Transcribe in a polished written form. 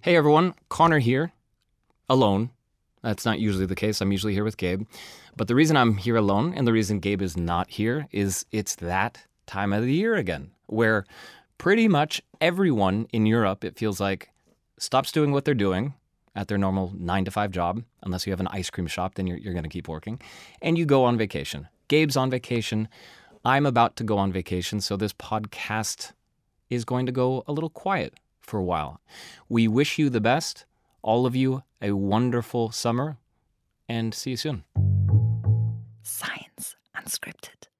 Hey everyone, Connor here, alone. That's not usually the case. I'm usually here with Gabe. But the reason I'm here alone and the reason Gabe is not here is it's that time of the year again, where pretty much everyone in Europe, it feels like, stops doing what they're doing at their normal 9 to 5 job. Unless you have an ice cream shop, then you're going to keep working. And you go on vacation. Gabe's on vacation. I'm about to go on vacation. So this podcast is going to go a little quiet for a while. We wish you the best, all of you, a wonderful summer, and see you soon. Science Unscripted.